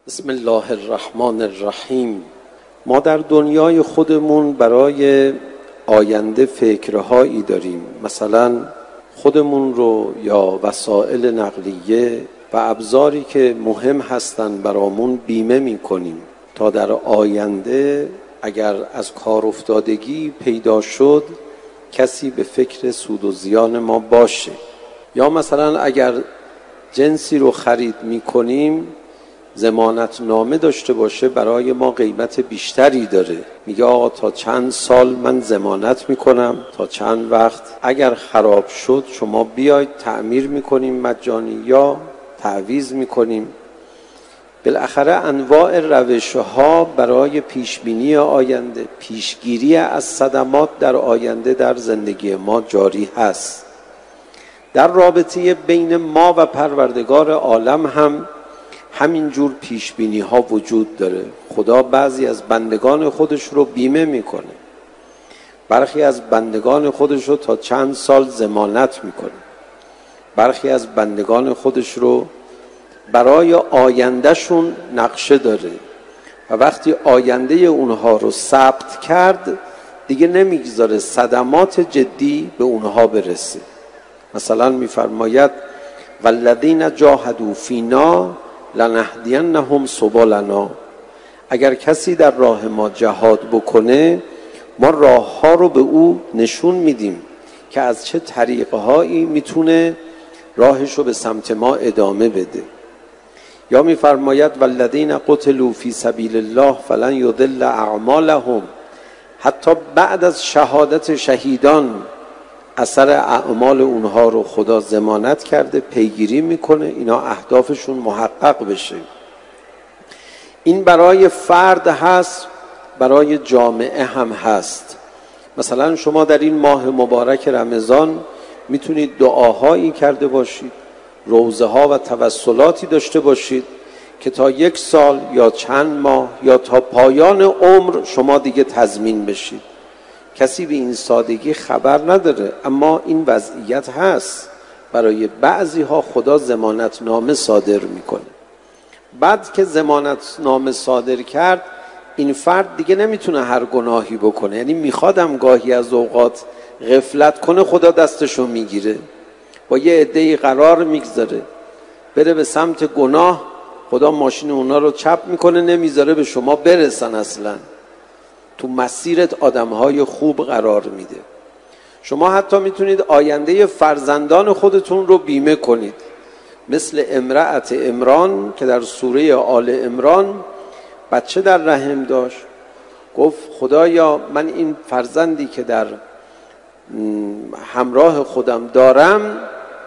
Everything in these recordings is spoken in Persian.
بسم الله الرحمن الرحیم. ما در دنیای خودمون برای آینده فکرهایی داریم، مثلا خودمون رو یا وسایل نقلیه و ابزاری که مهم هستن برامون بیمه میکنیم تا در آینده اگر از کار افتادگی پیدا شد کسی به فکر سود و زیان ما باشه. یا مثلا اگر جنسی رو خرید میکنیم ضمانت نامه داشته باشه، برای ما قیمت بیشتری داره. میگه آقا تا چند سال من ضمانت میکنم، تا چند وقت اگر خراب شد شما بیاید تعمیر میکنیم مجانی یا تعویض میکنیم. بالاخره انواع روش‌ها برای پیشبینی آینده، پیشگیری از صدمات در آینده در زندگی ما جاری هست. در رابطه بین ما و پروردگار عالم هم همینجور پیشبینی ها وجود داره. خدا بعضی از بندگان خودش رو بیمه میکنه، برخی از بندگان خودش رو تا چند سال ضمانت میکنه، برخی از بندگان خودش رو برای آیندهشون نقشه داره و وقتی آینده اونها رو ثبت کرد دیگه نمیگذاره صدمات جدی به اونها برسه. مثلا میفرماید والذین جاهدوا فینا لنهدینهم سبلنا. اگر کسی در راه ما جهاد بکنه ما راه ها رو به او نشون میدیم که از چه طریقه هایی میتونه راهش رو به سمت ما ادامه بده. یا میفرماید والذین قتلوا فی سبیل الله فلن یضل اعمالهم. حتی بعد از شهادت شهیدان اثر اعمال اونها رو خدا ضمانت کرده، پیگیری میکنه اینا اهدافشون محقق بشه. این برای فرد هست، برای جامعه هم هست. مثلا شما در این ماه مبارک رمضان میتونید دعاهایی کرده باشید، روزه ها و توسلاتی داشته باشید که تا 1 سال یا چند ماه یا تا پایان عمر شما دیگه تضمین بشید. کسی به این سادگی خبر نداره، اما این وضعیت هست. برای بعضی ها خدا ضمانت نامه صادر میکنه. بعد که ضمانت نامه صادر کرد این فرد دیگه نمیتونه هر گناهی بکنه. یعنی میخوادم گاهی از اوقات غفلت کنه، خدا دستشو میگیره، با یه عده‌ای قرار میگذاره بره به سمت گناه، خدا ماشین اونا رو چپ میکنه، نمیذاره به شما برسن، اصلا تو مسیرت آدمهای خوب قرار میده. شما حتی میتونید آینده فرزندان خودتون رو بیمه کنید، مثل امرأت عمران که در سوره آل عمران بچه در رحم داشت، گفت خدایا من این فرزندی که در همراه خودم دارم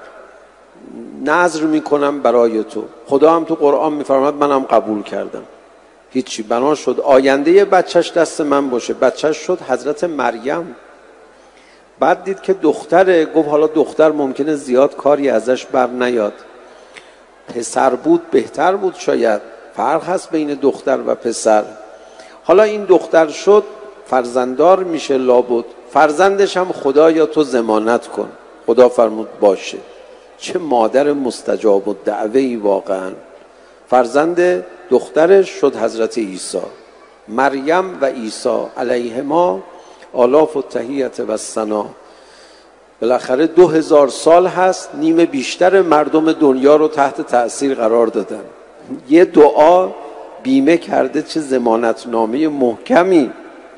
نذر میکنم برای تو. خدا هم تو قرآن میفرماید منم قبول کردم. هیچی، بنا شد آینده بچهش دست من باشه. بچهش شد حضرت مریم. بعد دید که دختره، گفت حالا دختر ممکنه زیاد کاری ازش بر نیاد، پسر بود بهتر بود، شاید فرق هست بین دختر و پسر. حالا این دختر شد، فرزنددار میشه لابد، فرزندش هم خدایا تو ضمانت کن. خدا فرمود باشه. چه مادر مستجاب الدعوه‌ای واقعا. فرزند دخترش شد حضرت عیسی. مریم و عیسی علیهما آلاف التحیت و الثنا. بالاخره 2000 سال هست، نیمه بیشتر مردم دنیا رو تحت تأثیر قرار دادن. یه دعا بیمه کرده. چه ضمانت نامه محکمی.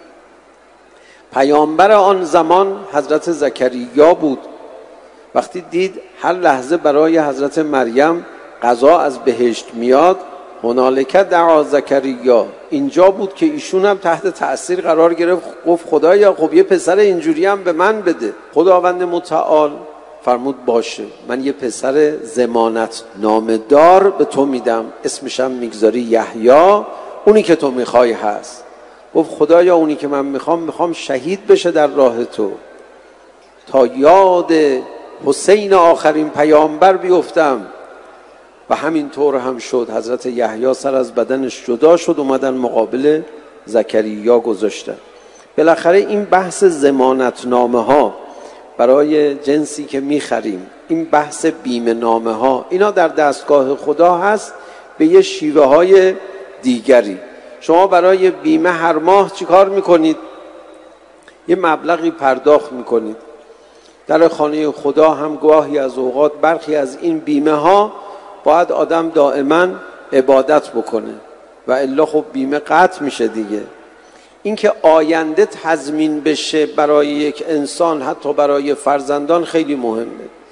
پیامبر آن زمان حضرت زکریا بود. وقتی دید هر لحظه برای حضرت مریم قضا از بهشت میاد، هنالک دعا زکریا، اینجا بود که ایشون هم تحت تأثیر قرار گرفت، گفت خدایا خب یه پسر اینجوری هم به من بده. خداوند متعال فرمود باشه، من یه پسر ضمانت نامه دار به تو میدم، اسمشم میگذاری یحیی، اونی که تو میخوای هست. گفت خدایا اونی که من میخوام شهید بشه در راه تو، تا یاد حسین آخرین پیامبر بیفتم. و همین طور هم شد. حضرت یحیی سر از بدنش جدا شد، اومدن مقابل زکریا گذاشتن. بالاخره این بحث ضمانت نامه ها برای جنسی که میخریم، این بحث بیمه نامه ها، اینا در دستگاه خدا هست، به یه شیوه های دیگری. شما برای بیمه هر ماه چیکار میکنید؟ یه مبلغی پرداخت میکنید. در خانه خدا هم گاهی از اوقات برخی از این بیمه ها باید آدم دائما عبادت بکنه و الا خب بیمه قطع میشه دیگه. اینکه آینده تضمین بشه برای یک انسان، حتی برای فرزندان، خیلی مهمه.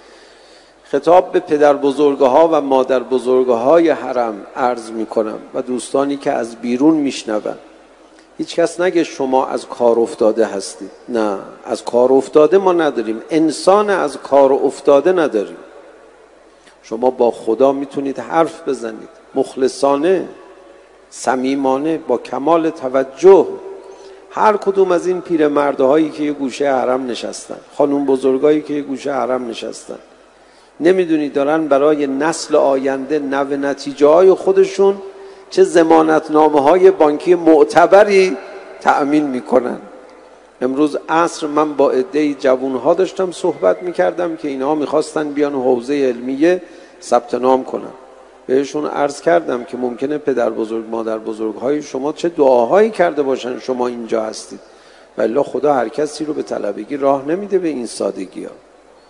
خطاب به پدر بزرگها و مادر بزرگهای حرم عرض میکنم و دوستانی که از بیرون میشنون. هیچ کس نگه شما از کار افتاده هستید. نه، از کار افتاده ما نداریم. انسان از کار افتاده نداریم. شما با خدا میتونید حرف بزنید مخلصانه، صمیمانه، با کمال توجه. هر کدوم از این پیرمردهایی که یه گوشه حرم نشستن، خانم بزرگایی که یه گوشه حرم نشستن، نمیدونی دارن برای نسل آینده نو نتیجه های خودشون چه ضمانتنامه های بانکی معتبری تأمین میکنن. امروز عصر من با عده‌ای جوانها داشتم صحبت میکردم که اینها میخواستن بیان حوزه علمیه ثبت نام کنن. بهشون عرض کردم که ممکنه پدر بزرگ مادر بزرگ های شما چه دعاهایی کرده باشن شما اینجا هستید، ولی خدا هر کسی رو به طلبگی راه نمیده به این سادگی ها.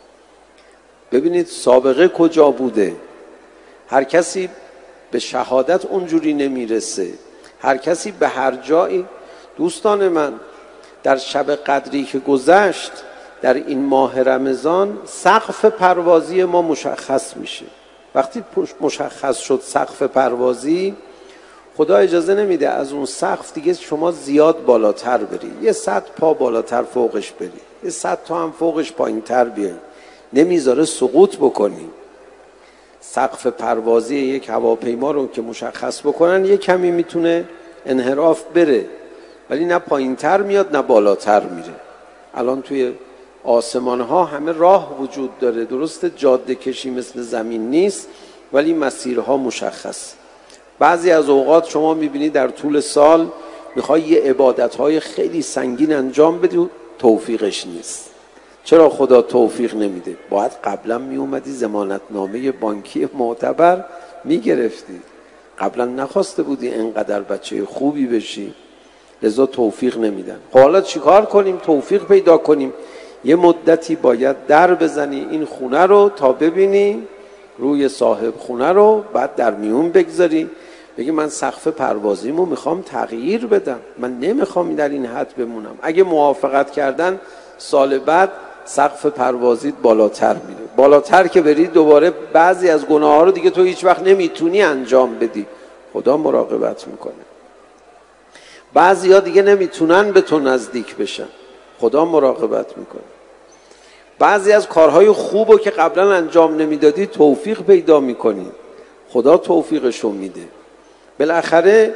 ببینید سابقه کجا بوده. هر کسی به شهادت اونجوری نمیرسه. هر کسی به هر جایی. دوستان من، در شب قدری که گذشت در این ماه رمضان سقف پروازی ما مشخص میشه. وقتی مشخص شد سقف پروازی، خدا اجازه نمیده از اون سقف دیگه شما زیاد بالاتر بری. یه 100 پا بالاتر فوقش بری، یه 100 تا هم فوقش پایین تر بیایی. نمیذاره سقوط بکنی. سقف پروازی یک هواپیما رو که مشخص بکنن یه کمی میتونه انحراف بره، ولی نه پایین تر میاد نه بالاتر میره. الان توی آسمان ها همه راه وجود داره، درست جاده کشی مثل زمین نیست، ولی مسیرها مشخص. بعضی از اوقات شما میبینید در طول سال میخوای یه عبادت های خیلی سنگین انجام بدی، توفیقش نیست. چرا خدا توفیق نمیده؟ باید قبلا میومدی ضمانتنامه بانکی معتبر میگرفتی. قبلا نخواسته بودی انقدر بچه خوبی بشی، لذا توفیق نمیدن. حالا چیکار کنیم توفیق پیدا کنیم؟ یه مدتی باید در بزنی این خونه رو تا ببینی روی صاحب خونه رو، بعد در میون بگذاری بگی من سقف پروازیمو میخوام تغییر بدم، من نمیخوام در این حد بمونم. اگه موافقت کردن سال بعد سقف پروازیت بالاتر میره. بالاتر که بری دوباره بعضی از گناه ها رو دیگه تو هیچ وقت نمیتونی انجام بدی، خدا مراقبت میکنه. بعضی ها دیگه نمیتونن به تو نزدیک بشن، خدا مراقبت میکنه. بعضی از کارهای خوبو که قبلا انجام نمیدادی توفیق پیدا میکنی، خدا توفیقشو میده. بالاخره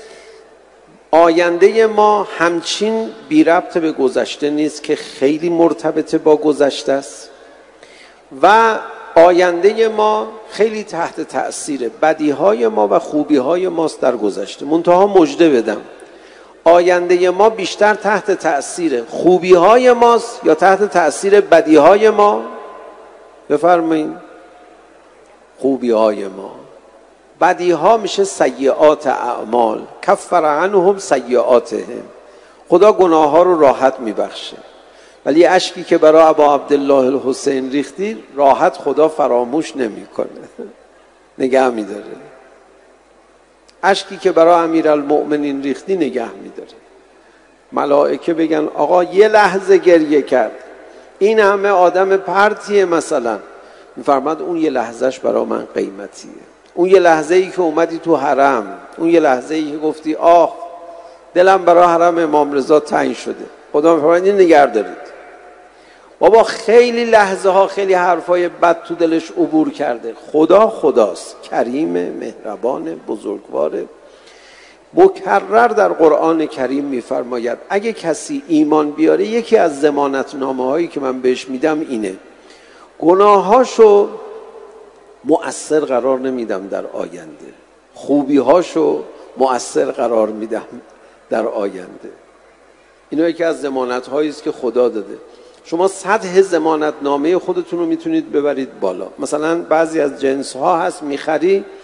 آینده ما همچین بی ربط به گذشته نیست که خیلی مرتبط با گذشته است، و آینده ما خیلی تحت تأثیر بدیهای ما و خوبیهای ماست در گذشته. منتها مژده بدم، آینده ما بیشتر تحت تأثیر خوبیهای ماست یا تحت تأثیر بدیهای ما؟ بفرمایید. خوبیهای ما. بدیها میشه سیئات اعمال، کفر عنهم سیئاتهم. خدا گناه ها رو راحت میبخشه، ولی اشکی که برای ابا عبدالله الحسین ریختی راحت خدا فراموش نمیکنه، نگه میداره. اشکی که برای امیرالمؤمنین ریختی نگه میداره. ملائکه بگن آقا یه لحظه گریه کرد، این همه آدم پرتیه مثلا، میفرماد اون یه لحظهش برای من قیمتیه. اون یه لحظه ای که اومدی تو حرم، اون یه لحظه ای که گفتی آه دلم برای حرم امام رضا تنگ شده، خدا میفرماد این نگه دارید. بابا خیلی لحظه ها خیلی حرفای بد تو دلش عبور کرده. خدا خداست، کریم، مهربان، بزرگواره. مکرر در قرآن کریم میفرماید اگه کسی ایمان بیاره، یکی از ضمانتنامه هایی که من بهش میدم اینه، گناهاشو مؤثر قرار نمیدم در آینده، خوبیهاشو مؤثر قرار میدم در آینده. اینا یکی از ضمانت هایی است که خدا داده. شما سطح ضمانتنامه خودتون رو میتونید ببرید بالا. مثلا بعضی از جنس ها هست میخری،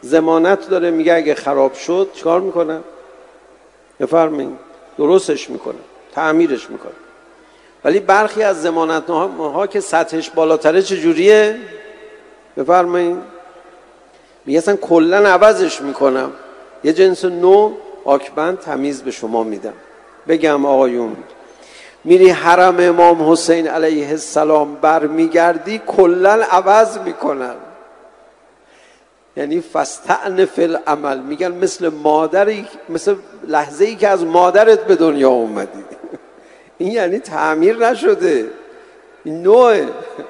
ضمانت داره، میگه اگه خراب شد چیکار میکنن؟ بفرمایید درستش میکنن، تعمیرش میکنن. ولی برخی از ضمانت‌ها که سطحش بالاتره چجوریه؟ بفرمایید میگه اصلا کلا عوضش میکنم، یه جنس نو آکبند تمیز به شما میدم. بگم آقایون میری حرم امام حسین علیه السلام برمیگردی کلا عوض میکنن، یعنی فاستأنف العمل، میگن مثل مادری، مثل لحظه‌ای که از مادرت به دنیا اومدی. این یعنی تعمیر نشده، این نوعه.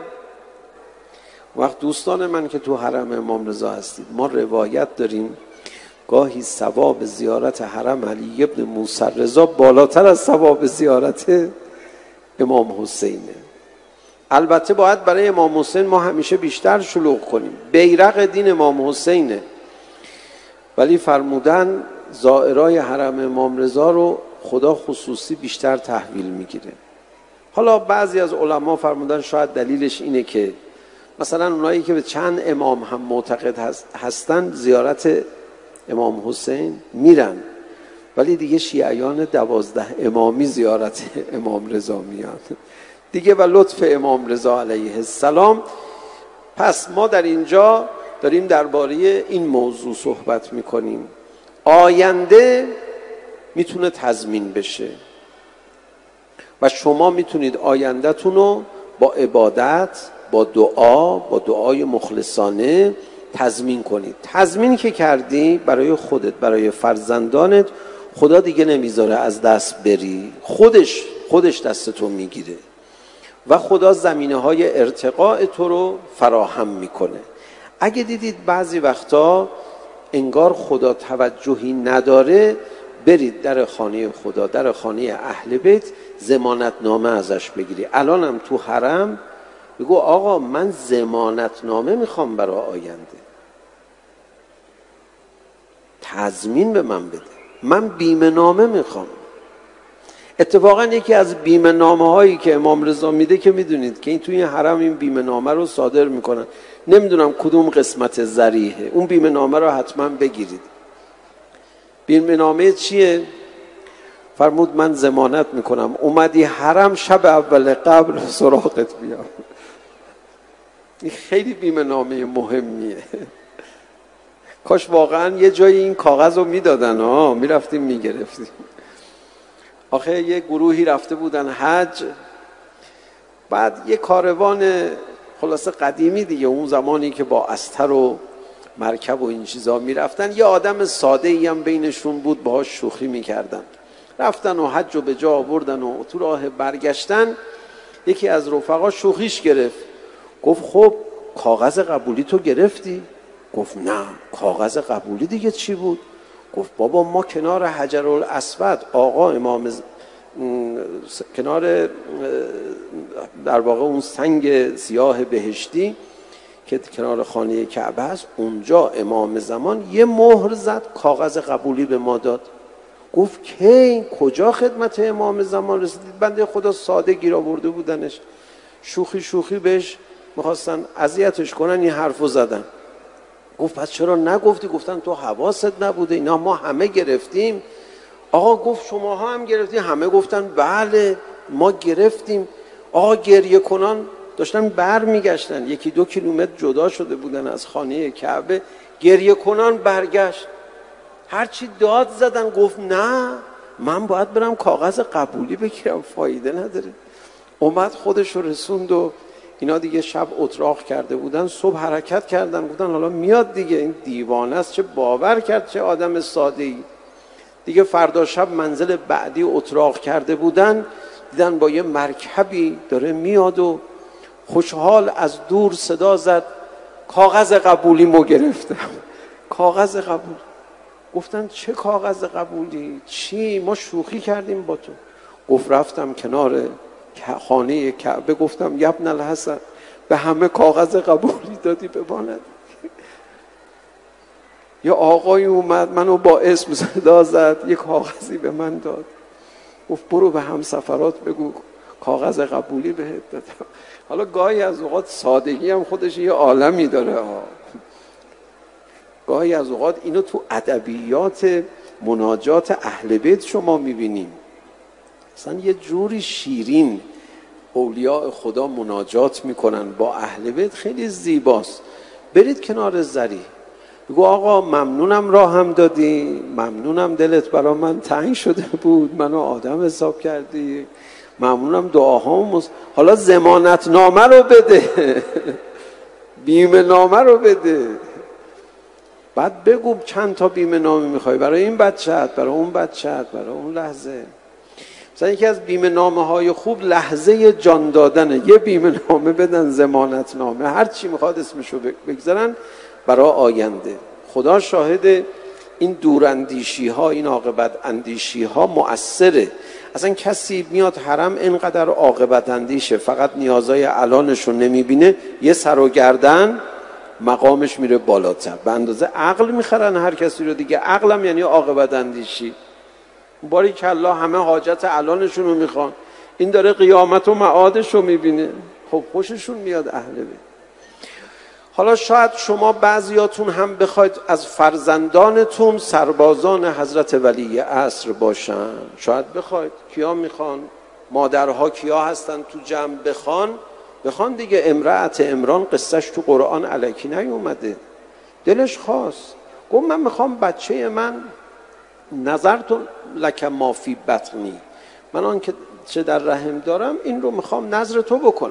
وقت دوستان من که تو حرم امام رضا هستید، ما روایت داریم گاهی ثواب زیارت حرم علی ابن موسی رضا بالاتر از ثواب زیارت امام حسینه. البته باید برای امام حسین ما همیشه بیشتر شلوغ کنیم، بیرق دین امام حسینه، ولی فرمودن زائرای حرم امام رضا رو خدا خصوصی بیشتر تحویل میگیره. حالا بعضی از علما فرمودن شاید دلیلش اینه که مثلا اونایی که به چند امام هم معتقد هستن زیارت امام حسین میرن، ولی دیگه شیعیان 12 امامی زیارت امام رضا میان دیگه، و لطف امام رضا علیه السلام. پس ما در اینجا داریم درباره این موضوع صحبت میکنیم. آینده میتونه تضمین بشه و شما میتونید آینده‌تون رو با عبادت، با دعا، با دعای مخلصانه تضمین کنید. تضمین که کردی برای خودت، برای فرزندانت، خدا دیگه نمیذاره از دست بری، خودش دستتو میگیره و خدا زمینه‌های ارتقاء تو رو فراهم میکنه. اگه دیدید بعضی وقتا انگار خدا توجهی نداره، برید در خانه خدا، در خانه اهل بیت، ضمانت نامه ازش بگیری. الانم تو حرم بگو آقا من ضمانت نامه میخوام برای آینده، تضمین به من بده، من بیمه نامه میخوام. اتفاقا یکی از بیمه نامه هایی که امام رضا میده که میدونید که این توی حرم این بیمه نامه رو صادر میکنن، نمیدونم کدوم قسمت ذریحه، اون بیمه نامه رو حتما بگیرید. بیمه نامه چیه؟ فرمود من ضمانت میکنم اومدی حرم شب اول قبل سراغت بیام. این خیلی بیمه نامه مهمیه. کاش واقعا یه جایی این کاغذ رو میدادن، میرفتیم میگرفتیم. آخه یه گروهی رفته بودن حج، بعد یه کاروان خلاصه قدیمی دیگه، اون زمانی که با استر و مرکب و این چیزا میرفتن، یه آدم ساده ای هم بینشون بود، باهاش شوخی میکردن. رفتن و حج رو به جا آوردن و تو راه برگشتن یکی از رفقا شوخیش گرفت، گفت خب کاغذ قبولی تو گرفتی؟ گفت نه کاغذ قبولی دیگه چی بود؟ گفت بابا ما کنار حجرالاسود، آقا امام کنار در واقع اون سنگ سیاه بهشتی که کنار خانه کعبه است، اونجا امام زمان یه مهر زد، کاغذ قبولی به ما داد. گفت کی کجا خدمت امام زمان رسیدید؟ بنده خدا ساده گیر آورده بودنش، شوخی بهش میخواستن اذیتش کنن، این حرفو زدن. گفت پس چرا نگفتی؟ گفتن تو حواست نبوده، اینا ما همه گرفتیم. آقا گفت شماها هم گرفتیم؟ همه گفتن بله ما گرفتیم. آقا گریه کنان داشتن بر میگشتن، 1-2 کیلومتر جدا شده بودن از خانه کعبه، گریه کنان برگشت، هرچی داد زدن. گفت نه من باید برم کاغذ قبولی بگیرم، فایده نداره. اومد خودش رو رسوند و اینا دیگه شب اتراق کرده بودن، صبح حرکت کردن، گفتن حالا میاد دیگه، این دیوانه است، چه باور کرد، چه آدم ساده‌ای. دیگه فردا شب منزل بعدی اتراق کرده بودن، دیدن با یه مرکبی داره میاد و خوشحال از دور صدا زد کاغذ قبولی مو گرفتم. کاغذ قبول. گفتن چه کاغذ قبولی؟ چی؟ ما شوخی کردیم با تو. گفت رفتم کنار خانه کعبه، گفتم یبن الحسن به همه کاغذ قبولی دادی بباند. یه آقای اومد منو با اسم صدا زد، یه کاغذی به من داد، گفت برو به همسفرات بگو کاغذ قبولی بهت دادم. حالا گاهی از اوقات سادگی هم خودش یه عالمی داره. گاهی از اوقات اینو تو ادبیات مناجات اهل بیت شما میبینیم، اصلا یه جوری شیرین اولیاء خدا مناجات میکنن با اهل بیت، خیلی زیباست. برید کنار زری بگو آقا ممنونم راهم دادی، ممنونم دلت برا من تنگ شده بود، منو آدم حساب کردی، ممنونم دعاهام، حالا ضمانت نامه رو بده بیمه نامه رو بده. بعد بگو چند تا بیمه نامه میخوای برای این بچه‌ت، برای اون بچه‌ت، برای اون لحظه. مثلا یکی از بیمه نامه های خوب لحظه جان دادنه، یه بیمه نامه بدن، ضمانت نامه، هر چی میخواد اسمشو بگذارن برای آینده. خدا شاهد این دوراندیشی ها، این عاقبت اندیشی ها مؤثره. اصلا کسی میاد حرم اینقدر عاقبت اندیشه، فقط نیازهای الانش رو نمیبینه، یه سر و گردن مقامش میره بالاتر. به اندازه عقل میخرن هر کسی رو دیگه. عقلم یعنی عاقبت اندیشی. باریکالله همه حاجت الانشون رو میخوان، این داره قیامت و معادش رو میبینه، خب خوششون میاد اهل بیت. حالا شاید شما بعضیاتون هم بخواید از فرزندانتون سربازان حضرت ولی عصر باشن، شاید بخواید. کیا میخوان؟ مادرها کیا هستن تو جمع بخوان دیگه. امرأت عمران قصهش تو قرآن الکی نیومده، دلش خواست، گفت من میخوام بچه من، نظرت لک ما فی بطنی، من آن که چه در رحم دارم این رو میخوام نظر تو بکنم.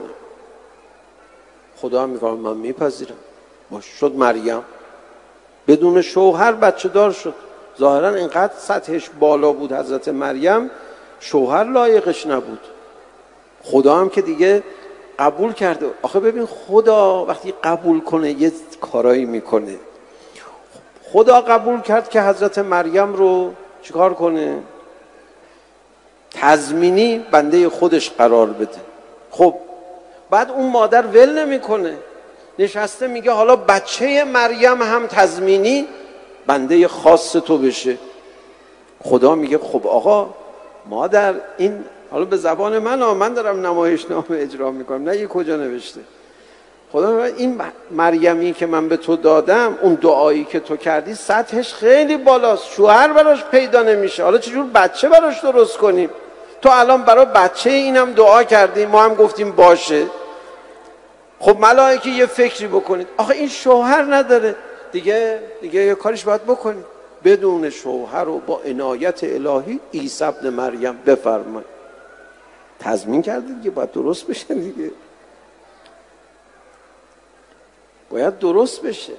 خدا میگه من میپذیرم. باش، شد مریم بدون شوهر بچه دار شد. ظاهرا اینقدر سطحش بالا بود حضرت مریم، شوهر لایقش نبود. خدا هم که دیگه قبول کرده. آخه ببین خدا وقتی قبول کنه یه کارایی میکنه. خدا قبول کرد که حضرت مریم رو چیکار کنه؟ تضمینی بنده خودش قرار بده. خب بعد اون مادر ول نمیکنه، نشسته میگه حالا بچه مریم هم تضمینی بنده خاص تو بشه. خدا میگه خب آقا مادر، این حالا به زبان من دارم نمایشنامه اجرا میکنم، نه یه کجا نوشته. خدا میگه این مریمی که من به تو دادم، اون دعایی که تو کردی سطحش خیلی بالاست، شوهر براش پیدا نمیشه، حالا چجور بچه براش درست کنیم؟ تو الان برای بچه اینم دعا کردی، ما هم گفتیم باشه. خب ملائکه یه فکری بکنید، آخه این شوهر نداره دیگه یه کارش باید بکنید. بدون شوهر و با عنایت الهی عیسی ابن مریم بفرمایید. تضمین کردید که باید درست بشه دیگه، باید درست بشه.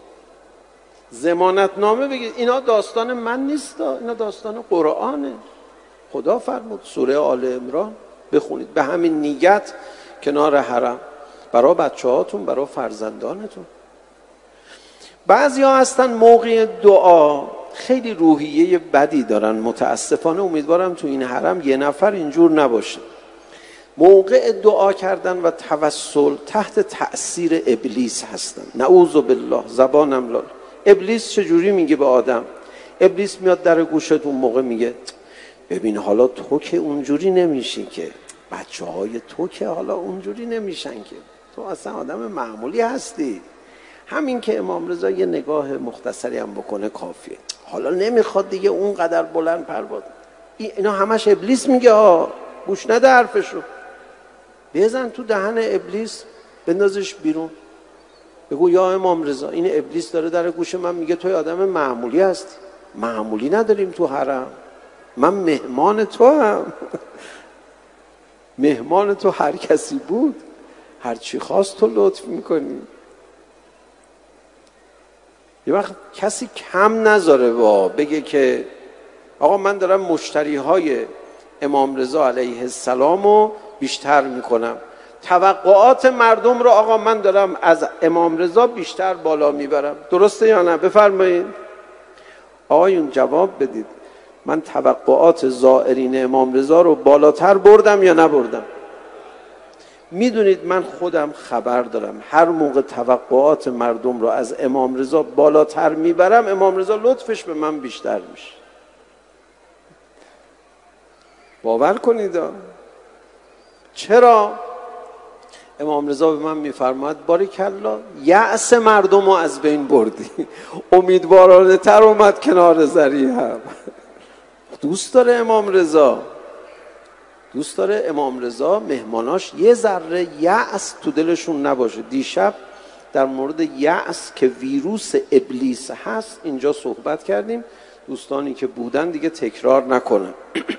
ضمانت نامه بگید. اینا داستان من نیست، اینا داستان قرآنه. خدا فرمود سوره آل عمران بخونید به همین نیت کنار حرم، برای بچه هاتون، برای فرزندانتون. بعضی ها هستن موقع دعا خیلی روحیه بدی دارن، متاسفانه. امیدوارم تو این حرم یه نفر اینجور نباشه. موقع دعا کردن و توسل تحت تأثیر ابلیس هستن. نعوذ بالله، زبانم لال. ابلیس چجوری میگه به آدم؟ ابلیس میاد در گوشت اون موقع میگه ببین حالا تو که اونجوری نمیشی، که بچه های تو که حالا اونجوری نمیشن، که تو اصلا آدم معمولی هستی، همین که امام رضا یه نگاه مختصری هم بکنه کافیه، حالا نمیخواد دیگه اونقدر بلند پرواز. اینا همش ابلیس میگه ها، گوش نده حرفشو. بزن تو دهن ابلیس، بندازش بیرون، بگو یا امام رضا این ابلیس داره در گوش من میگه توی آدم معمولی هستی. معمولی نداریم تو حرم، من مهمان تو هم مهمان تو هر کسی بود، هر چی خواست تو لطف میکنی. یه وقت کسی کم نذاره بگه که آقا من دارم مشتری های امام رضا علیه السلام رو بیشتر میکنم، توقعات مردم رو آقا من دارم از امام رضا بیشتر بالا میبرم. درسته یا نه؟ بفرمایید آقایون جواب بدید. من توقعات زائرین امام رضا رو بالاتر بردم یا نبردم؟ میدونید من خودم خبر دارم هر موقع توقعات مردم رو از امام رضا بالاتر میبرم، امام رضا لطفش به من بیشتر میشه. باور کنید. چرا؟ امام رضا به من میفرماد باریکلا، یأس مردم رو از بین بردی، امیدوارانه تر اومد کنار ضریح. دوست داره امام رضا مهماناش یه ذره یأس تو دلشون نباشه. دیشب در مورد یأس که ویروس ابلیس هست اینجا صحبت کردیم، دوستانی که بودن دیگه تکرار نکنن.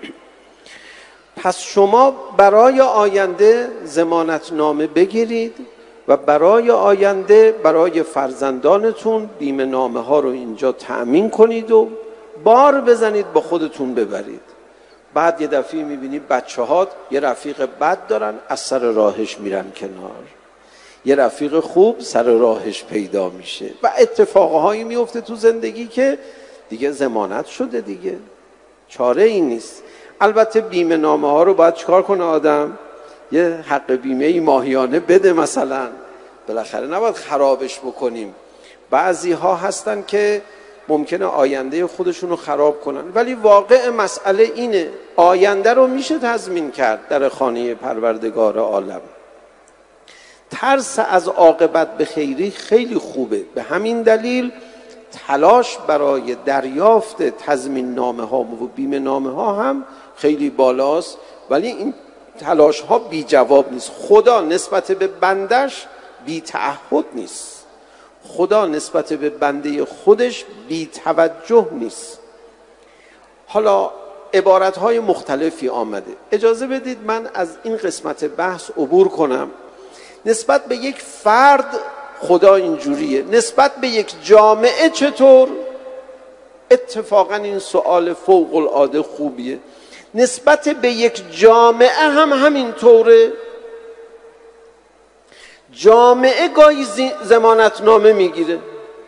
پس شما برای آینده ضمانت نامه بگیرید و برای آینده برای فرزندانتون بیمه نامه ها رو اینجا تأمین کنید و بار بزنید با خودتون ببرید. بعد یه دفعه میبینید بچه ها یه رفیق بد دارن، از سر راهش میرن کنار، یه رفیق خوب سر راهش پیدا میشه و اتفاقهایی میفته تو زندگی که دیگه ضمانت شده، دیگه چاره ای نیست. البته بیمه نامه ها رو باید چیکار کنه آدم؟ یه حق بیمه ماهیانه بده مثلا، بالاخره نباید خرابش بکنیم. بعضی ها هستن که ممکنه آینده خودشون رو خراب کنن، ولی واقع مسئله اینه آینده رو میشه تضمین کرد در خانه پروردگار عالم. ترس از عاقبت به خیری خیلی خوبه، به همین دلیل تلاش برای دریافت تضمین نامه ها و بیمه نامه ها هم خیلی بالاست، ولی این تلاش ها بی جواب نیست. خدا نسبت به بندش بی تعهد نیست، خدا نسبت به بنده خودش بی توجه نیست. حالا عبارت های مختلفی آمده، اجازه بدید من از این قسمت بحث عبور کنم. نسبت به یک فرد خدا اینجوریه، نسبت به یک جامعه چطور؟ اتفاقا این سؤال فوق العاده خوبیه. نسبت به یک جامعه هم همینطوره. جامعه گاهی ضمانت نامه میگیره،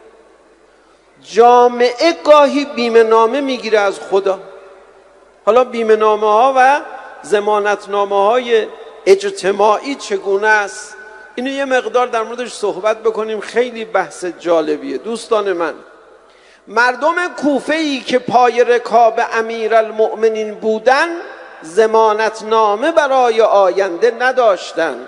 جامعه گاهی بیمه نامه میگیره از خدا. حالا بیمه نامه ها و ضمانت نامه های اجتماعی چگونه است؟ اینو یه مقدار در موردش صحبت بکنیم، خیلی بحث جالبیه. دوستان من، مردم کوفه‌ای که پای رکاب امیرالمؤمنین بودن ضمانت نامه برای آینده نداشتن.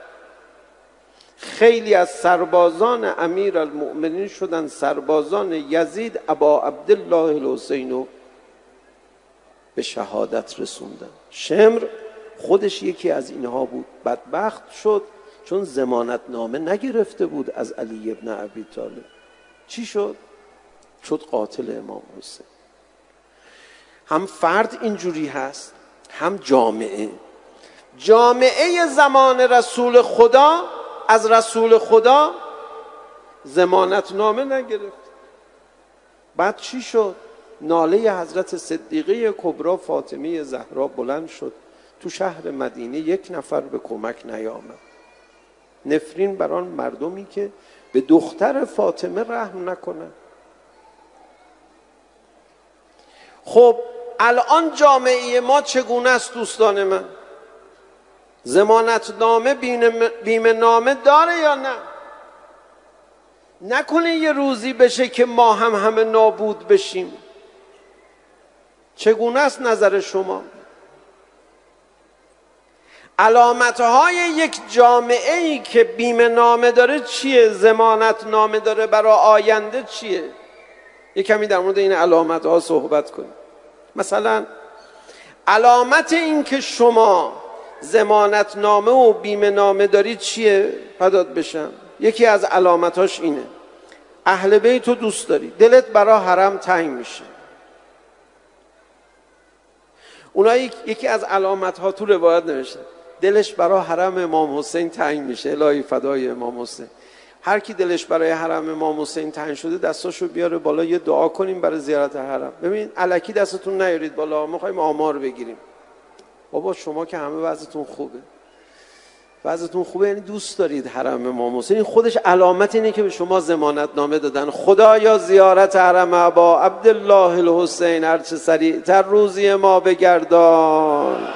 خیلی از سربازان امیرالمؤمنین شدن سربازان یزید ابا عبدالله الحسین رو به شهادت رسوندن. شمر خودش یکی از اینها بود، بدبخت شد چون ضمانت نامه نگرفته بود از علی ابن ابی طالب. چی شد؟ شد قاتل امام حسین. هم فرد اینجوری هست، هم جامعه. جامعه زمان رسول خدا از رسول خدا ضمانت نامه نگرفت. بعد چی شد؟ ناله حضرت صدیقه کبری فاطمه زهرا بلند شد، تو شهر مدینه یک نفر به کمک نیامد. نفرین بر آن مردمی که به دختر فاطمه رحم نکنند. خب الان جامعه ما چگونه است دوستان من؟ ضمانت نامه بیمه نامه داره یا نه؟ نکنه یه روزی بشه که ما هم همه نابود بشیم. چگونه است نظر شما؟ علامتهای یک جامعه ای که بیمه نامه داره چیه؟ ضمانت نامه داره برای آینده چیه؟ یه کمی در مورد این علامت ها صحبت کنیم. مثلا علامت این که شما ضمانت نامه و بیمه نامه دارید چیه؟ فدات بشم. یکی از علامتاش اینه، اهل بیت رو دوست داری، دلت برای حرم تنگ میشه. اونایی یکی از علامت ها تو روایت نوشته دلش برای حرم امام حسین تنگ میشه. الهی فدای امام حسین. هر کی دلش برای حرم امام حسین تنگ شده دستاشو بیاره بالا، یه دعا کنیم برای زیارت حرم. ببین الکی دستتون نیارید بالا، ما خواهیم آمار بگیریم. بابا شما که همه وضعتون خوبه، وضعتون خوبه یعنی دوست دارید حرم امام حسین. این خودش علامت اینه که به شما ضمانت نامه دادن. خدایا زیارت حرم ابا عبدالله الحسین هرچه سریعتر روزی ما بگردان.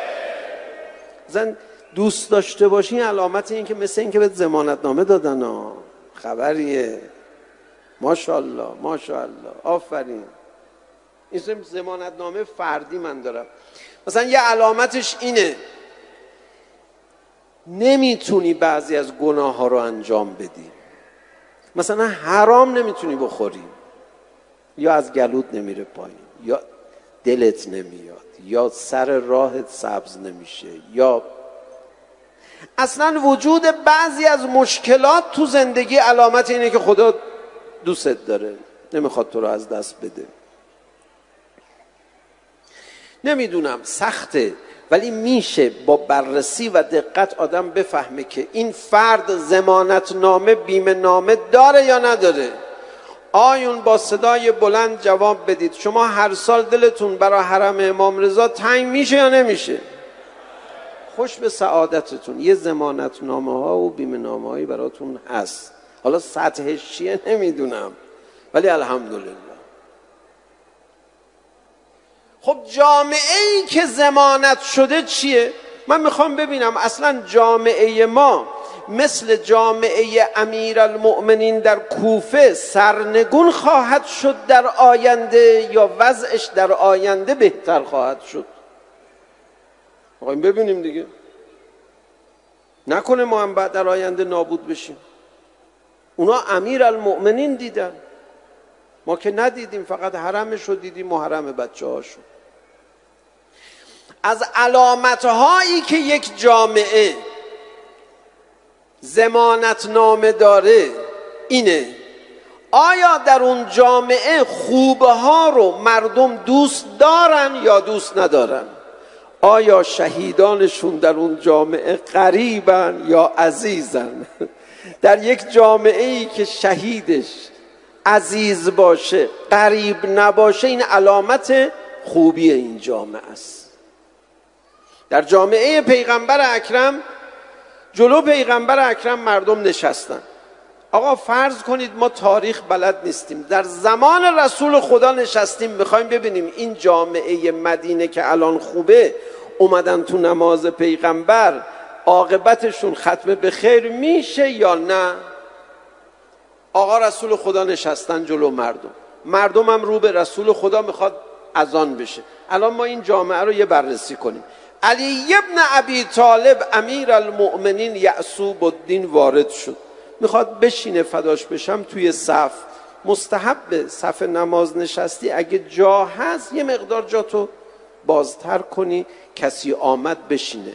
زن دوست داشته باشین علامت این که مثل این که به ضمانت نامه دادن ها. خبریه. ماشاءالله ماشاءالله آفرین. این ضمانت نامه فردی من دارم. مثلا یه علامتش اینه، نمیتونی بعضی از گناه ها رو انجام بدی. مثلا حرام نمیتونی بخوری، یا از گلوت نمیره پایین، یا دلت نمیاد، یا سر راهت سبز نمیشه، یا اصلا وجود بعضی از مشکلات تو زندگی علامت اینه که خدا دوست داره، نمیخواد تو رو از دست بده. نمیدونم سخته، ولی میشه با بررسی و دقت آدم بفهمه که این فرد ضمانت نامه بیمه نامه داره یا نداره. آیون با صدای بلند جواب بدید، شما هر سال دلتون برای حرم امام رضا تنگ میشه یا نمیشه؟ خوش به سعادتتون، یه ضمانت نامه ها و بیمه نامه هایی براتون هست. حالا سطحش چیه نمیدونم، ولی الحمدلله. خب جامعه ای که ضمانت شده چیه؟ من میخوام ببینم اصلا جامعه ما مثل جامعه امیرالمؤمنین در کوفه سرنگون خواهد شد در آینده، یا وضعش در آینده بهتر خواهد شد؟ میخوایم ببینیم دیگه، نکنه ما هم بعد در آینده نابود بشیم. اونا امیرالمؤمنین دیدن، ما که ندیدیم، فقط حرمش رو دیدیم و حرم بچه هاشو. از علامتهایی که یک جامعه ضمانت نامه داره اینه: آیا در اون جامعه خوبه ها رو مردم دوست دارن یا دوست ندارن؟ آیا شهیدانشون در اون جامعه قریبن یا عزیزن؟ در یک جامعه ای که شهیدش عزیز باشه، قریب نباشه، این علامت خوبی این جامعه است. در جامعه پیغمبر اکرم، جلو پیغمبر اکرم مردم نشستن. آقا فرض کنید ما تاریخ بلد نیستیم، در زمان رسول خدا نشستیم، میخوایم ببینیم این جامعه مدینه که الان خوبه اومدن تو نماز پیغمبر، عاقبتشون ختم به خیر میشه یا نه؟ آقا رسول خدا نشستن جلو مردم هم رو به رسول خدا، میخواد اذان بشه. الان ما این جامعه رو یه بررسی کنیم. علی ابن ابی طالب امیرالمؤمنین یعصوب الدین وارد شد، میخواد بشینه، فداش بشم توی صف. مستحب صف نماز نشستی اگه جا هست یه مقدار جا تو بازتر کنی، کسی آمد بشینه.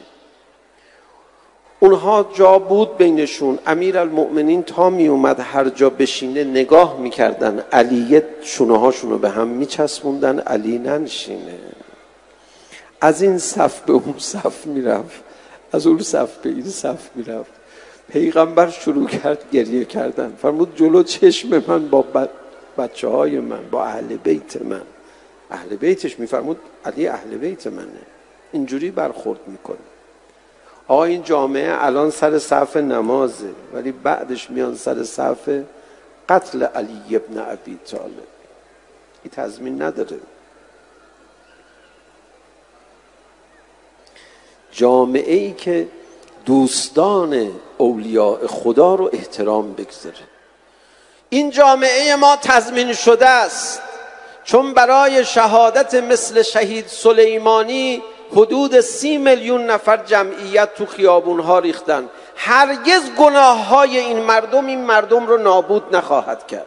اونها جا بود بینشون. امیرالمؤمنین تا می اومد هر جا بشینه نگاه میکردن، علی شونه هاشونو به هم میچسبوندن علی ننشینه. از این صف به اون صف میرفت، از اون صف به این صف میرفت. پیغمبر شروع کرد گریه کردن، فرمود جلو چشم من با بچه های من، با اهل بیت من. اهل بیتش میفرمود علی اهل بیت منه، اینجوری برخورد میکنه. آقا این جامعه الان سر صف نمازه، ولی بعدش میان سر صف قتل علی ابن ابی طالب. این تضمین نداره. جامعه ای که دوستان اولیاء خدا رو احترام بگذاره. این جامعه ما تضمین شده است، چون برای شهادت مثل شهید سلیمانی حدود 30 میلیون نفر جمعیت تو خیابونها ریختن. هرگز گناه های این مردم رو نابود نخواهد کرد.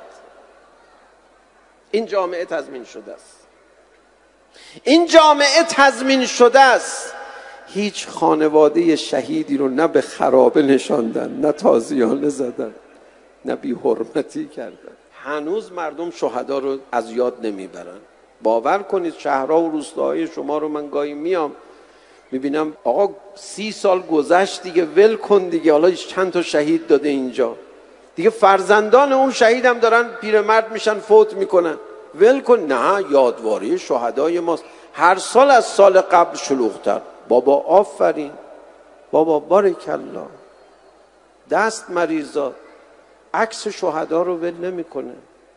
این جامعه تضمین شده است. این جامعه تضمین شده است. هیچ خانواده شهیدی رو نه به خرابه نشاندن، نه تازیانه زدن، نه بی حرمتی کردن. هنوز مردم شهدا رو از یاد نمیبرن. باور کنید شهرها و روستاهای شما رو من گاهی میام میبینم، آقا 30 سال گذشت دیگه، ول کن دیگه، حالا چند تا شهید داده اینجا دیگه، فرزندان اون شهید هم دارن پیرمرد میشن، فوت میکنن، ول کن. نه، یادواری شهدای ماست، هر سال از سال قبل شلوغ‌تر. بابا آفرین، بابا بارکالله، دست مریضات، عکس شهدا رو ول نمیکنه.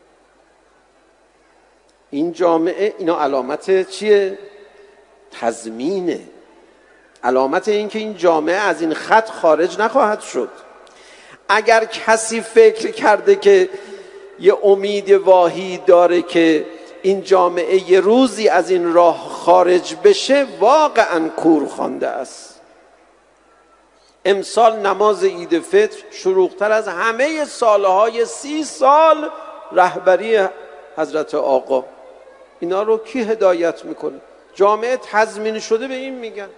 این جامعه، اینا علامت چیه؟ تضمینه، علامت این که این جامعه از این خط خارج نخواهد شد. اگر کسی فکر کرده که یه امید واهی داره که این جامعه یه روزی از این راه خارج بشه، واقعا کور خوانده است. امسال نماز عید فطر شروقتر از همه سالهای 30 سال رهبری حضرت آقا. اینا رو کی هدایت میکنه؟ جامعه تضمین شده به این میگن.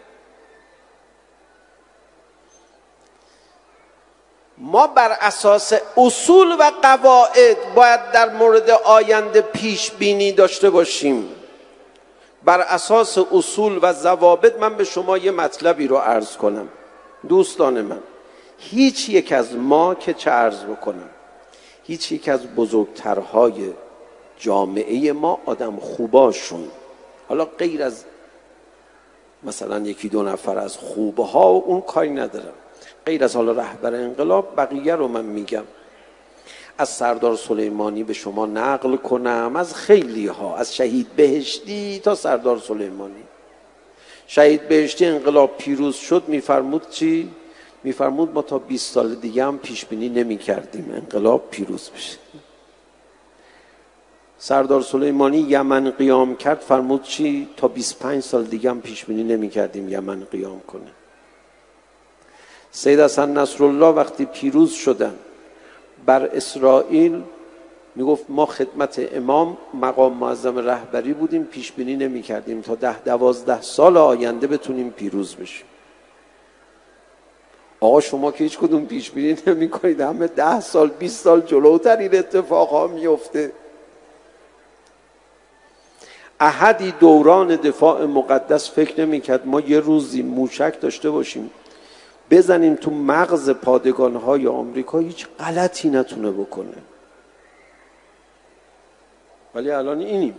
ما بر اساس اصول و قواعد باید در مورد آینده پیش بینی داشته باشیم. بر اساس اصول و ضوابط من به شما یه مطلبی رو عرض کنم. دوستان من، هیچ یک از ما که چه عرض بکنم، هیچ یک از بزرگترهای جامعه ما آدم خوباشون، حالا غیر از مثلا یکی دو نفر از خوبها اون کاری ندارم، غیر از حالا رهبر انقلاب بقیه رو من میگم، از سردار سلیمانی به شما نقل کنم، از خیلی ها، از شهید بهشتی تا سردار سلیمانی. شهید بهشتی انقلاب پیروز شد میفرمود چی؟ میفرمود ما تا 20 سال دیگه هم پیش بینی نمی کردیم انقلاب پیروز بشه. سردار سلیمانی یمن قیام کرد، فرمود چی؟ تا 25 سال دیگه هم پیش بینی نمی کردیم یمن قیام کنه. سید حسن نصرالله وقتی پیروز شدن بر اسرائیل میگفت ما خدمت امام مقام معظم رهبری بودیم، پیش بینی نمی کردیم تا 10-12 سال آینده بتونیم پیروز بشیم. آقا شما که هیچ کدوم پیش بینی نمی کنید، همه 10 سال 20 سال جلوتر این اتفاقا میفته. احدی دوران دفاع مقدس فکر نمی کرد ما یه روزی موشک داشته باشیم بزنیم تو مغز پادگان‌های آمریکا هیچ غلطی نتونه بکنه. ولی الان اینیم.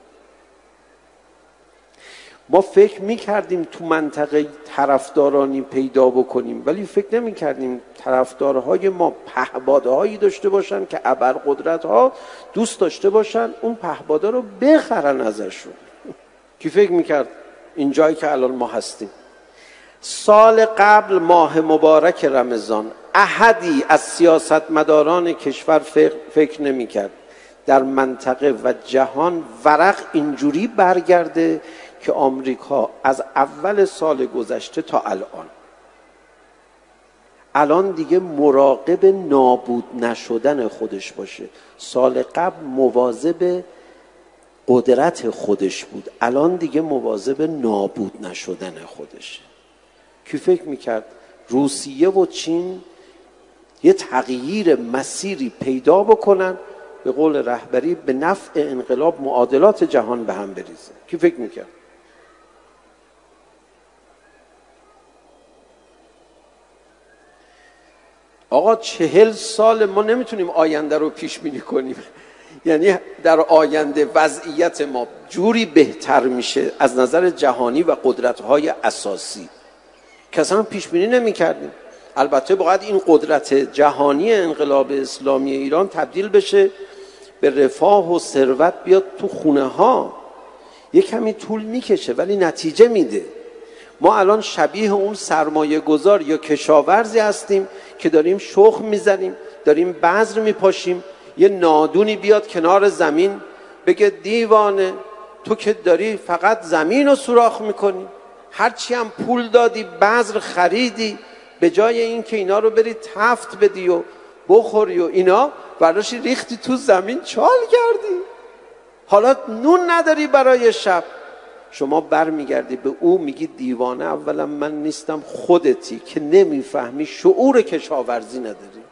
ما فکر میکردیم تو منطقه طرفدارانی پیدا بکنیم، ولی فکر نمیکردیم طرفدارهای ما پهپادهایی داشته باشن که ابرقدرت‌ها دوست داشته باشن اون پهپادا رو بخرن ازشون. کی فکر میکرد این جایی که الان ما هستیم؟ سال قبل ماه مبارک رمضان احدی از سیاستمداران کشور فکر نمیکرد در منطقه و جهان ورق اینجوری برگرده که آمریکا از اول سال گذشته تا الان دیگه مراقب نابود نشدن خودش باشه. سال قبل مواظب قدرت خودش بود، الان دیگه مواظب نابود نشدن خودشه. کی فکر میکرد روسیه و چین یه تغییر مسیری پیدا بکنن به قول رهبری به نفع انقلاب معادلات جهان به هم بریزه؟ کی فکر میکرد؟ آقا 40 سال ما نمیتونیم آینده رو پیش بینی کنیم. یعنی در آینده وضعیت ما جوری بهتر میشه از نظر جهانی و قدرت‌های اساسی که اصلا پیش بینی نمی‌کردیم. البته باید این قدرت جهانی انقلاب اسلامی ایران تبدیل بشه به رفاه و ثروت بیاد تو خونه ها. یک کمی طول میکشه ولی نتیجه میده. ما الان شبیه اون سرمایه گذار یا کشاورزی هستیم که داریم شخم میزنیم، داریم بذر میپاشیم، یه نادونی بیاد کنار زمین بگه دیوانه تو که داری فقط زمین رو سوراخ میکنی، هرچی هم پول دادی بذر خریدی، به جای این که اینا رو بری تفت بدی و بخوری و اینا برداشتی ریختی تو زمین چال کردی، حالا نون نداری برای شب. شما برمیگردی به او میگی دیوانه. اولا من نیستم، خودتی که نمیفهمی، شعور کشاورزی نداری.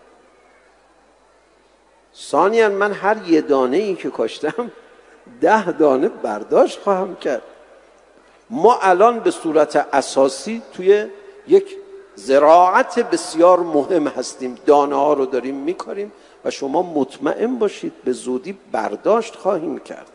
ثانیاً من هر یه دانه ای که کاشتم 10 دانه برداشت خواهم کرد. ما الان به صورت اساسی توی یک زراعت بسیار مهم هستیم، دانه ها رو داریم میکاریم و شما مطمئن باشید به زودی برداشت خواهیم کرد.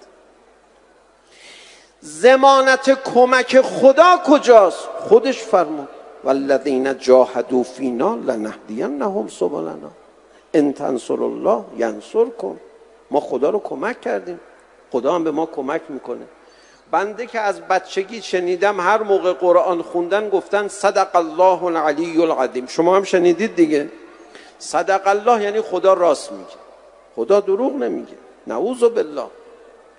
ضمانت کمک خدا کجاست؟ خودش فرمود والذین جاهدوا فینا لنهدینهم سبلنا ان تنصروا الله ینصرکم. ما خدا رو کمک کردیم، خدا هم به ما کمک میکنه. بنده که از بچگی شنیدم هر موقع قرآن خوندن گفتن صدق الله العلی العظیم. شما هم شنیدید دیگه. صدق الله یعنی خدا راست میگه، خدا دروغ نمیگه. نعوذ بالله.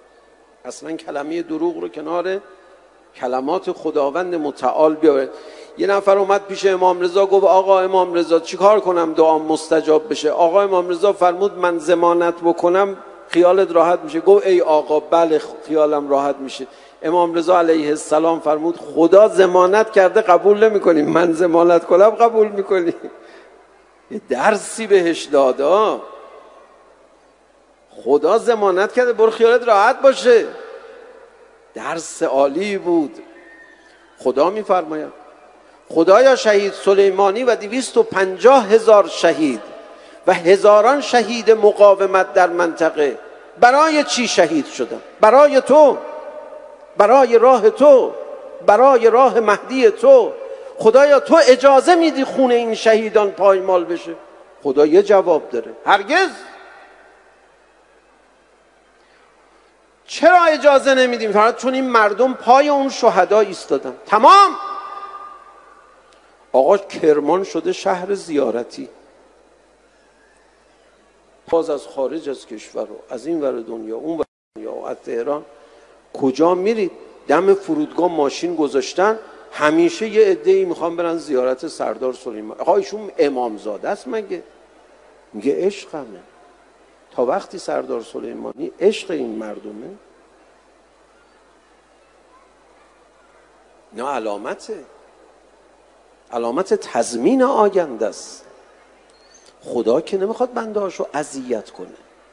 اصلا کلمه دروغ رو کنار کلمات خداوند متعال بیاره. یه نفر اومد پیش امام رضا گفت آقا امام رضا چیکار کنم دعام مستجاب بشه؟ آقا امام رضا فرمود من ضمانت بکنم خیالت راحت میشه. گفت ای آقا بله خیالم راحت میشه. امام رضا علیه السلام فرمود خدا ضمانت کرده قبول نمیکنی، من ضمانت کنم قبول میکنی؟ یه درسی بهش دادا. خدا ضمانت کرده برو خیالت راحت باشه. درس عالی بود. خدا میفرماید خدایا شهید سلیمانی و 250,000 شهید و هزاران شهید مقاومت در منطقه برای چی شهید شدن؟ برای تو، برای راه تو، برای راه مهدی تو. خدایا تو اجازه میدی خون این شهیدان پایمال بشه؟ خدا یه جواب داره، هرگز. چرا اجازه نمیدیم؟ فقط چون این مردم پای اون شهدا ایستادن. تمام. آقا کرمان شده شهر زیارتی. باز از خارج از کشور و از این ور دنیا اون ور دنیا و از تهران کجا میرید؟ دم فرودگاه ماشین گذاشتن، همیشه یه عده‌ای میخوان برن زیارت سردار سلیمانی. آقا ایشون امامزاده است مگه؟ میگه عشقمه. تا وقتی سردار سلیمانی عشق این مردمه، نه علامت تضمین آینده است. خدا که نمیخواد بنده هاشو اذیت کنه.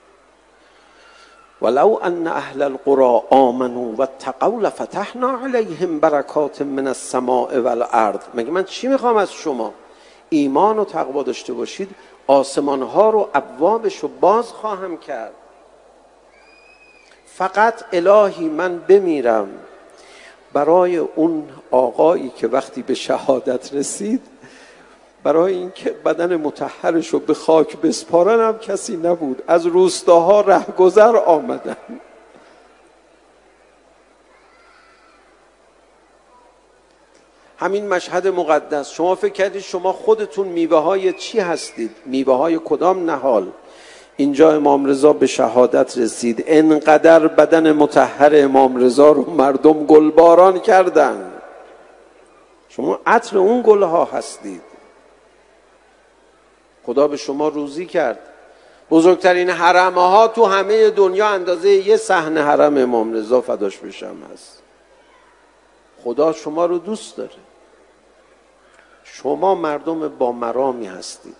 ولو ان اهل القرى آمنوا واتقوا لفتحنا علیهم برکات من السماء والارض. مگه من چی میخوام از شما؟ ایمان و تقوا داشته باشید، آسمان ها رو ابوابش رو باز خواهم کرد. فقط الهی من بمیرم برای اون آقایی که وقتی به شهادت رسید برای اینکه بدن مطهرش رو به خاک بسپارن هم کسی نبود، از روستاها رهگذر آمدن. همین مشهد مقدس، شما فکر کردید شما خودتون میوه های چی هستید؟ میوه های کدام نهال؟ اینجا امام رضا به شهادت رسید، انقدر بدن مطهر امام رضا رو مردم گلباران کردن. شما عطر اون گلها هستید. خدا به شما روزی کرد. بزرگترین حرمه ها تو همه دنیا اندازه یه صحن حرم امام رضا فداش بشم هست. خدا شما رو دوست داره. شما مردم با مرامی هستید.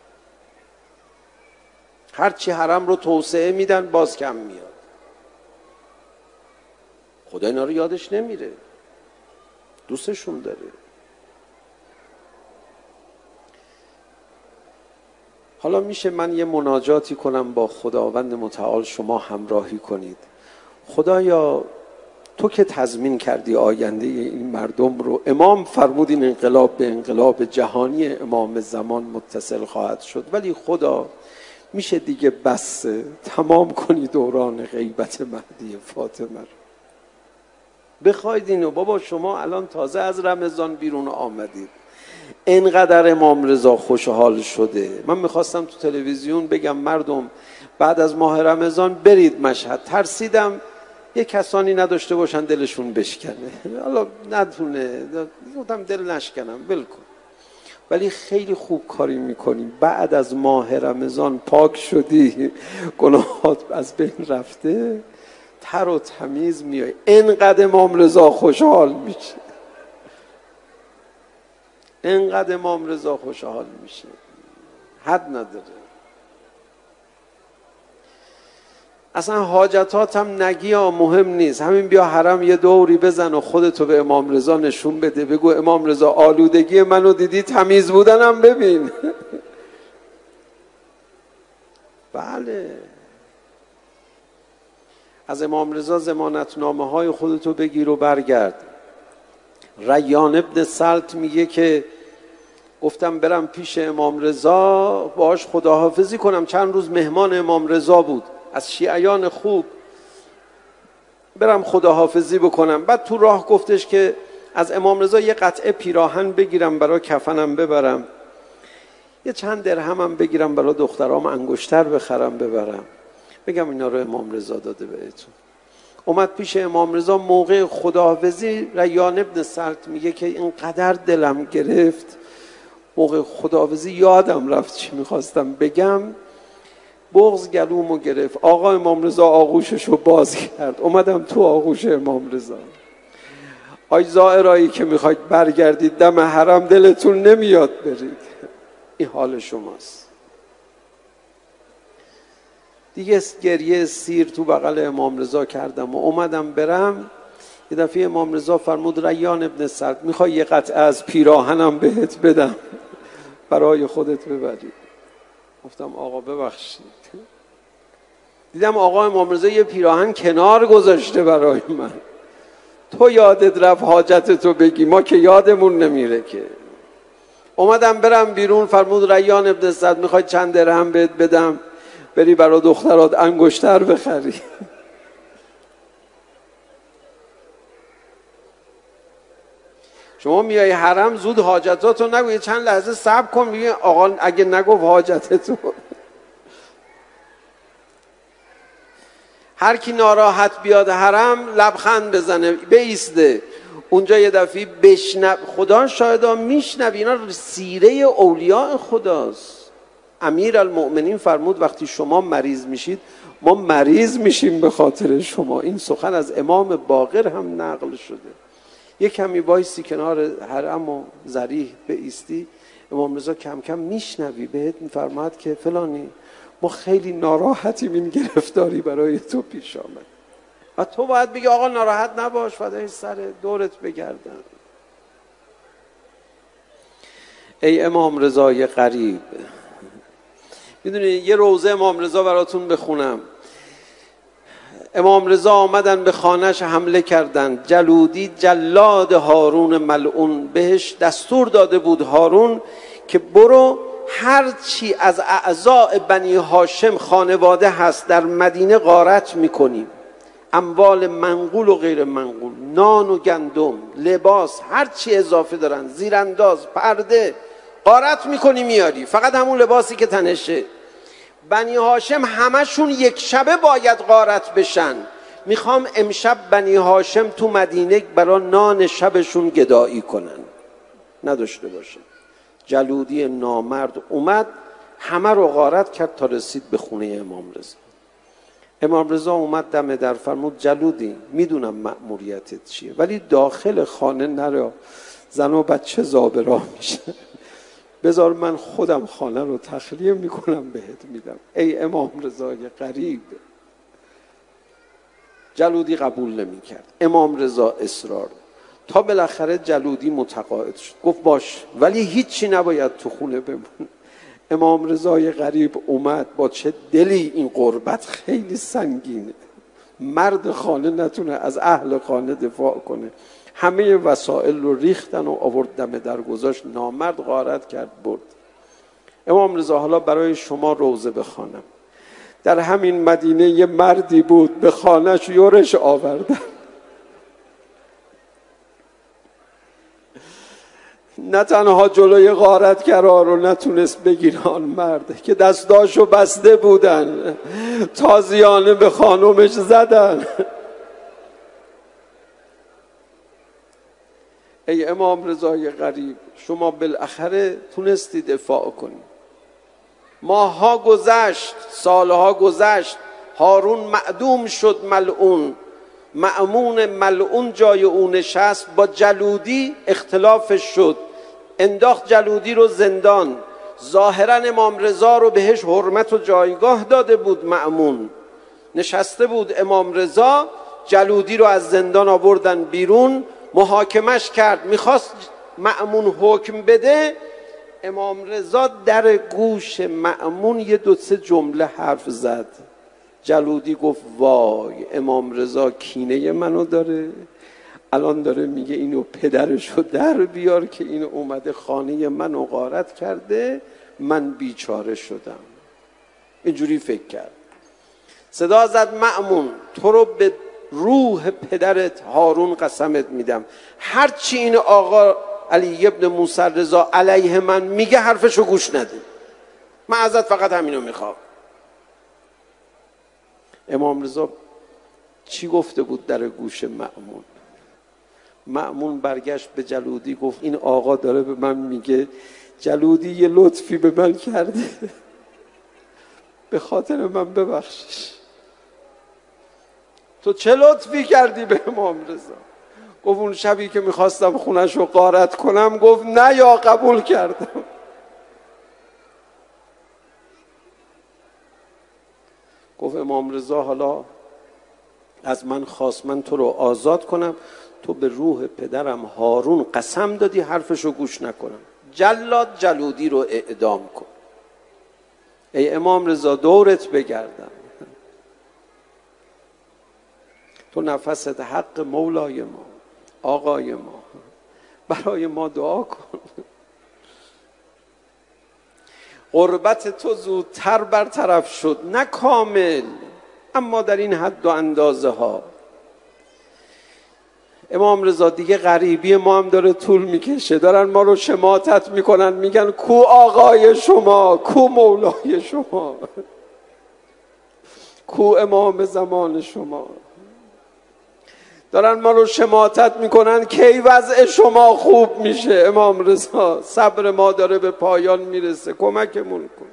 هرچی حرم رو توسعه میدن باز کم میاد. خدا اینا رو یادش نمیره، دوستشون داره. حالا میشه من یه مناجاتی کنم با خداوند متعال، شما همراهی کنید. خدایا تو که تضمین کردی آینده این مردم رو، امام فرمود این انقلاب به انقلاب جهانی امام زمان متصل خواهد شد، ولی خدا میشه دیگه بس تمام کنی دوران غیبت مهدی فاطمه رو. بخواید اینو بابا، شما الان تازه از رمضان بیرون آمدید، اینقدر امام رضا خوشحال شده. من میخواستم تو تلویزیون بگم مردم بعد از ماه رمضان برید مشهد، ترسیدم یه کسانی نداشته باشن دلشون بشکنه. حالا ندونه، گفتم دل نشکنم ول کن. ولی خیلی خوب کاری میکنیم. بعد از ماه رمضان پاک شدی، گناهات از بین رفته، تر و تمیز میای، اینقدر امام رضا خوشحال میشه، اینقدر امام رضا خوشحال میشه حد نداره. اصلا حاجتات هم نگی ها، مهم نیست. همین بیا حرم یه دوری بزن و خودتو به امام رضا نشون بده، بگو امام رضا آلودگی منو دیدی، تمیز بودنم ببین. بله، از امام رضا ضمانتنامه های خودتو بگیر و برگرد. ریان ابن سلط میگه که گفتم برم پیش امام رضا باهاش خداحافظی کنم، چند روز مهمان امام رضا بود، از شیعیان خوب، برم خداحافظی بکنم. بعد تو راه گفتش که از امام رضا یه قطعه پیراهن بگیرم برای کفنم ببرم، یه چند درهمم بگیرم برای دخترام انگشتر بخرم ببرم، بگم اینا رو امام رضا داده بهتون. اومد پیش امام رضا موقع خداحافظی. ریان ابن سلط میگه که اینقدر دلم گرفت موقع خداحافظی، یادم رفت چی میخواستم بگم، بغض گلومو گرفت. آقا امام رضا آغوششو باز کرد، اومدم تو آغوش امام رضا. آی زائرایی که میخواید برگردید دم حرم، دلتون نمیاد برید، این حال شماست. دیگه گریه سیر تو بغل امام رضا کردم و اومدم برم. یه دفعه امام رضا فرمود ریان ابن سلط میخوای یه قطعه از پیراهنم بهت بدم برای خودت ببری؟ گفتم آقا ببخشید. دیدم آقا امام رضا یه پیراهن کنار گذاشته برای من. تو یادت رفت حاجتتو بگی، ما که یادمون نمیره که. اومدم برم بیرون، فرمود ریان ابن سلط میخوای چند درهم بهت بدم بری برای دخترات انگشتر بخری؟ شما میای حرم زود حاجتاتو نگو، یه چند لحظه صبر کن، میگه آقا اگه نگفت حاجتتو. هر کی ناراحت بیاد حرم لبخند بزنه بایسته اونجا، یه دفعه بشنو. خدا شاهدا میشنوی، اینا سیره اولیاء خداست. امیرالمؤمنین فرمود وقتی شما مریض میشید ما مریض میشیم به خاطر شما. این سخن از امام باقر هم نقل شده. یک کمی وایسی کنار حرم و ذریح بایستی، امام رضا کم کم میشنوی بهت میفرماد که فلانی ما خیلی ناراحتیم، این گرفتاری برای تو پیش آمد و تو باید بگی آقا ناراحت نباش، فدای سر دورت بگردن. ای امام رضای غریب، میدونی یه روزه امام رضا براتون بخونم. امام رضا آمدن به خانهش حمله کردن. جلودی جلاد هارون ملعون بهش دستور داده بود هارون که برو هر چی از اعضاء بنی هاشم خانواده هست در مدینه غارت میکنیم، اموال منقول و غیر منقول، نان و گندم، لباس، هر چی اضافه دارن، زیرانداز، پرده، غارت میکنی میاری، فقط همون لباسی که تنشه. بنی هاشم همشون یک شبه باید غارت بشن. میخوام امشب بنی هاشم تو مدینه برای نان شبشون گدایی کنن، نداشته باشه. جلودی نامرد اومد همه رو غارت کرد تا رسید به خونه امام رضا. امام رضا اومد دم در، فرمود جلودی میدونم مأموریتت چیه ولی داخل خانه نرو، زن و بچه زابرا میشه، بذار من خودم خانه رو تخلیه میکنم بهت میدم. ای امام رضای غریب. جلودی قبول نمیکرد. امام رضا اصرار، تا بالاخره جلودی متقاعد شد، گفت باش ولی هیچی نباید تو خونه بمون. امام رضای غریب اومد، با چه دلی، این غربت خیلی سنگینه، مرد خانه نتونه از اهل خانه دفاع کنه. همه وسایل رو ریختن و آورد دم در گذاشت، نامرد غارت کرد برد. امام رضا حالا برای شما روزه بخوانم. در همین مدینه یه مردی بود به خانهش یورش آوردن، نه تنها جلوی غارتگرا رو نتونست بگیره آن مرد که دستاشو بسته بودن، تازیانه به خانومش زدن. ای امام رضای غریب، شما بالاخره تونستی دفاع کنی. ماه‌ها گذشت، سالها گذشت، هارون معدوم شد ملعون، مأمون ملعون جای او نشست، با جلودی اختلافش شد، انداخت جلودی رو زندان. ظاهرا امام رضا رو بهش حرمت و جایگاه داده بود، مأمون نشسته بود. امام رضا جلودی رو از زندان آوردن بیرون، محاکمش کرد، میخواست مأمون حکم بده. امام رضا در گوش مأمون یه دو سه جمله حرف زد. جلودی گفت وای امام رضا کینه منو داره، الان داره میگه اینو پدرشو در بیار که اینو اومده خانه منو غارت کرده، من بیچاره شدم. اینجوری فکر کرد. صدا زد مأمون، تو رو به روح پدرت هارون قسمت میدم، هرچی این آقا علی ابن موسی رضا علیه من میگه حرفشو گوش نده، من ازت فقط همینو میخوام. امام رضا چی گفته بود در گوش مأمون؟ مأمون برگشت به جلودی گفت این آقا داره به من میگه جلودی یه لطفی به من کرده، به خاطر من ببخشش. تو چه لطفی کردی به امام رضا؟ گفت اون شبی که میخواستم خونش رو غارت کنم گفت نه یا قبول کردم. گفت امام رضا حالا از من خواست من تو رو آزاد کنم، تو به روح پدرم هارون قسم دادی حرفش رو گوش نکنم، جلاد جلودی رو اعدام کن. ای امام رضا دورت بگردم، تو نفست حق مولای ما آقای ما، برای ما دعا کن. قربت تو زودتر برطرف شد، نه کامل اما در این حد و اندازه ها. امام رضا دیگه غریبی ما هم داره طول میکشه، دارن ما رو شماتت میکنن، میگن کو آقای شما، کو مولای شما، کو امام زمان شما. دارن ما رو شماتت میکنن کی وضع شما خوب میشه. امام رضا صبر ما داره به پایان میرسه، کمکمون کن.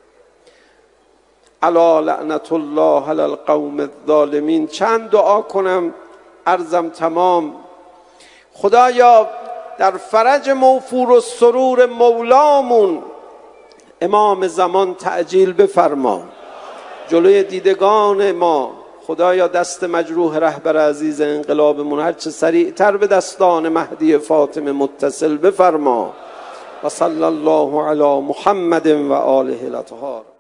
الا لعنت الله علی القوم الظالمین. چند دعا کنم عرضم تمام. خدایا در فرج موفور و سرور مولامون امام زمان تعجیل بفرما. جلوی دیدگان ما خدایا دست مجروح رهبر عزیز انقلابمون هرچه سریعتر به دستان مهدی فاطمه متصل بفرما. و صلی الله علی محمد و آله الاطهار.